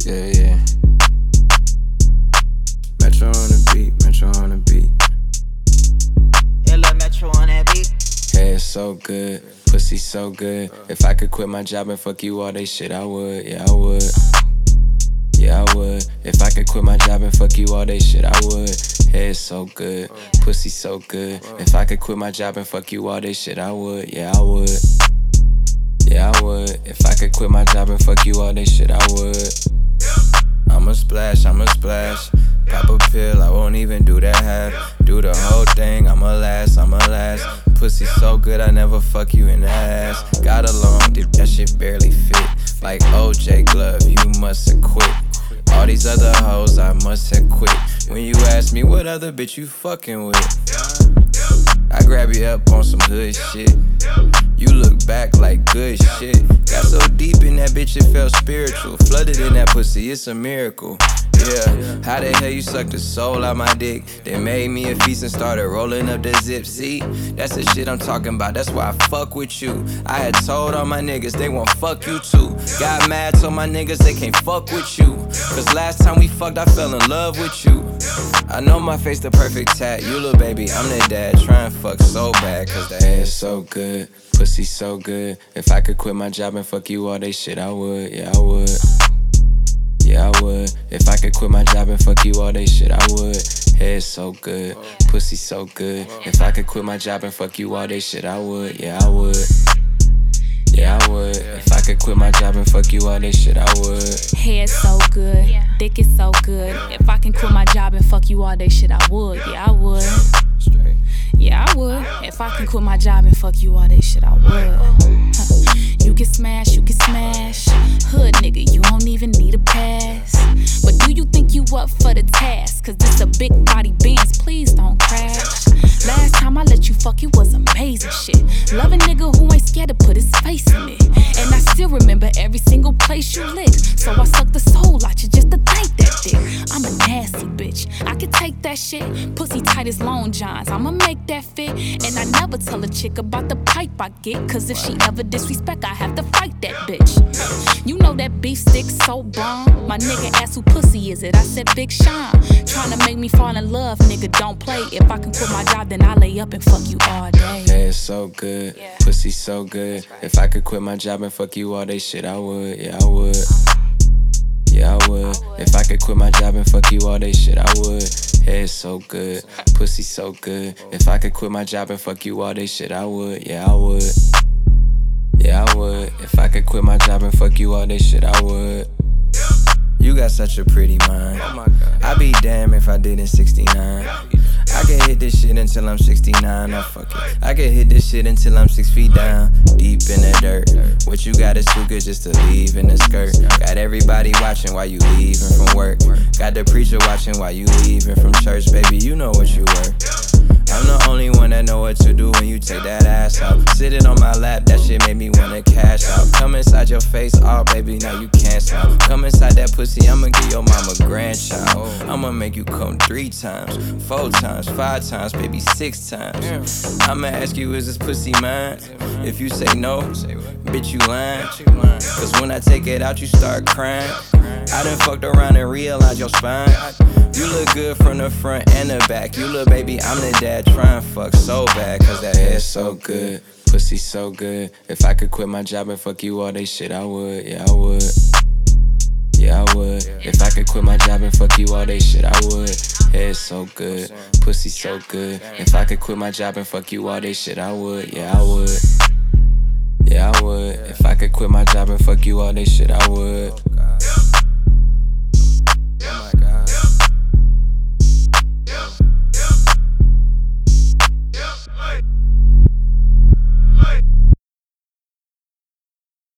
Yeah, yeah. Metro on the beat, Metro on the beat. Yeah, lil' Metro on that beat. Hey, it's so good, pussy so good. If I could quit my job and fuck you all day shit, I would, yeah, I would. Yeah, I would. If I could quit my job and fuck you all day shit, I would. Hey, it's so good, pussy so good. If I could quit my job and fuck you all day shit, I would, yeah, I would. Yeah, I would. If I could quit my job and fuck you all day shit, I would. I'ma splash, I'ma splash. Pop a pill, I won't even do that half. Do the whole thing, I'ma last, I'ma last. Pussy so good, I never fuck you in the ass. Got along, that shit barely fit. Like OJ Glove, you must have quit. All these other hoes, I must have quit. When you ask me what other bitch you fucking with, I grab you up on some hood shit. You look back like good shit. Got so deep in that bitch it felt spiritual. Flooded in that pussy, it's a miracle. Yeah, how the hell you sucked the soul out my dick? They made me a feast and started rolling up the zip. See, that's the shit I'm talking about, that's why I fuck with you. I had told all my niggas they won't fuck you too. Got mad, told my niggas they can't fuck with you. Cause last time we fucked I fell in love with you. I know my face the perfect tat. You little baby, I'm the dad. Trying to fuck so bad cause the ass so good, pussy so good. If I could quit my job and fuck you all day shit, I would, yeah, I would. Yeah, I would. If I could quit my job and fuck you all day shit, I would. Head so good, pussy so good. If I could quit my job and fuck you all day shit, I would, yeah, I would. Yeah, I would. If I could quit my job and fuck you all day shit, I would. Head so good, dick is so good. If I can quit my job and fuck you all day shit, I would, yeah, I would. Straight. Yeah, I would. If I can quit my job and fuck you all day shit, I would. You can smash, you can smash. Hood nigga, you don't even need a pass. But do you think you up for the task? Cause this a big body Benz, please don't crash. Last time I let you fuck, it was amazing shit. Love a nigga who ain't scared to put his face in it. And I still remember every single place you licked. So I sucked the soul out you just to thank that dick. I'm a nasty bitch, I can take that shit. Pussy tight as Long Johns, I'ma make that fit. And I never tell a chick about the pipe I get. Cause if she ever disrespect, I have to fight that bitch. You know that beef stick so bomb. My nigga asked who pussy is it, I said Big Sean. Tryna make me fall in love, nigga, don't play. If I can quit my job, then I lay up and fuck you all day. Yeah, it's so good, pussy so good. If I could quit my job and fuck you all day shit, I would, yeah, I would. Yeah, I would. If I could quit my job and fuck you all day shit, I would. Head so good, pussy so good. If I could quit my job and fuck you all day shit, I would, yeah, I would. Yeah, I would. If I could quit my job and fuck you all day shit, I would. You got such a pretty mind. Oh my God. I'd be damned if I didn't 69. I can hit this shit until I'm 69. Oh, fuck it. I can hit this shit until I'm 6 feet down, deep in the dirt. What you gotta do good just to leave in the skirt. Got everybody watching while you leaving from work. Got the preacher watching while you leaving from church. Baby, you know what you were. I'm the only one that know what to do when you take that ass out. Sitting on my lap, that shit made me wanna cash out. Come inside your face, oh baby, now you can't stop. Come inside that pussy, I'ma give your mama grandchild. I'ma make you come 3 times, 4 times, 5 times, baby 6 times. I'ma ask you, is this pussy mine? If you say no, bitch you lying. Cause when I take it out, you start crying. I done fucked around and realized your spine. You look good from the front and the back. You look baby, I'm the dad, trying fuck so bad. Cause that head so good, pussy so good. If I could quit my job and fuck you all day shit, I would, yeah, I would. Yeah, I would. If I could quit my job and fuck you all day shit, I would. Head so good, pussy so good. If I could quit my job and fuck you all day shit, I would, yeah, I would. Yeah, I would. If I could quit my job and fuck you all day shit, I would.